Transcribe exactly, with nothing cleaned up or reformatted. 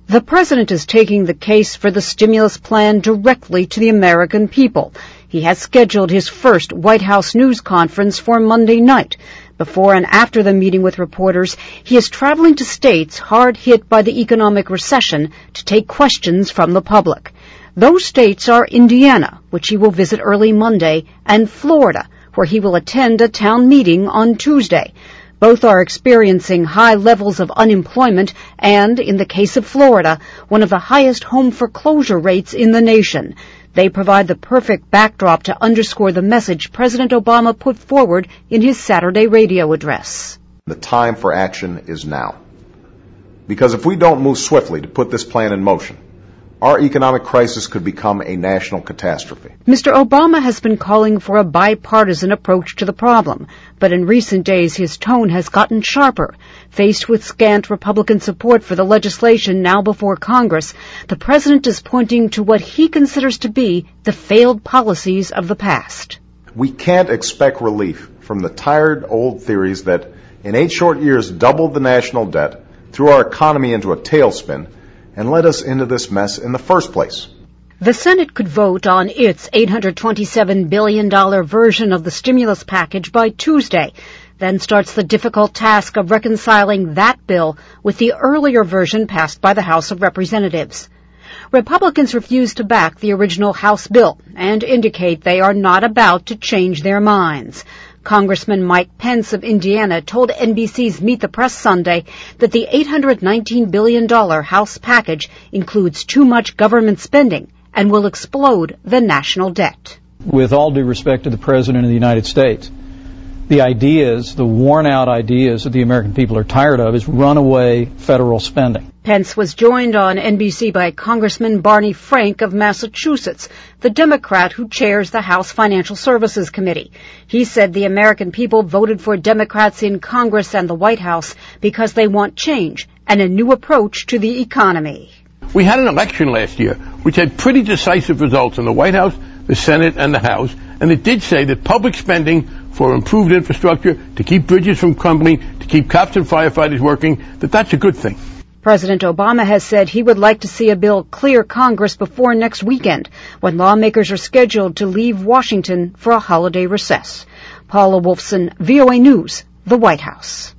The president is taking the case for the stimulus plan directly to the American people. He has scheduled his first White House news conference for Monday night. Before and after the meeting with reporters, he is traveling to states hard hit by the economic recession to take questions from the public. Those states are Indiana, which he will visit early Monday, and Florida, where he will attend a town meeting on Tuesday. Both are experiencing high levels of unemployment and, in the case of Florida, one of the highest home foreclosure rates in the nation. They provide the perfect backdrop to underscore the message President Obama put forward in his Saturday radio address. The time for action is now. Because if we don't move swiftly to put this plan in motion, our economic crisis could become a national catastrophe. Mister Obama has been calling for a bipartisan approach to the problem, but in recent days his tone has gotten sharper. Faced with scant Republican support for the legislation now before Congress, the president is pointing to what he considers to be the failed policies of the past. We can't expect relief from the tired old theories that in eight short years doubled the national debt, threw our economy into a tailspin, and led us into this mess in the first place. The Senate could vote on its eight hundred twenty-seven billion dollars version of the stimulus package by Tuesday. Then starts the difficult task of reconciling that bill with the earlier version passed by the House of Representatives. Republicans refuse to back the original House bill and indicate they are not about to change their minds. Congressman Mike Pence of Indiana told N B C's Meet the Press Sunday that the eight hundred nineteen billion dollars House package includes too much government spending and will explode the national debt. With all due respect to the President of the United States, the ideas, the worn-out ideas that the American people are tired of is runaway federal spending. Pence was joined on N B C by Congressman Barney Frank of Massachusetts, the Democrat who chairs the House Financial Services Committee. He said the American people voted for Democrats in Congress and the White House because they want change and a new approach to the economy. We had an election last year which had pretty decisive results in the White House, the Senate, and the House, and it did say that public spending for improved infrastructure, to keep bridges from crumbling, to keep cops and firefighters working, that that's a good thing. President Obama has said he would like to see a bill clear Congress before next weekend, when lawmakers are scheduled to leave Washington for a holiday recess. Paula Wolfson, V O A News, the White House.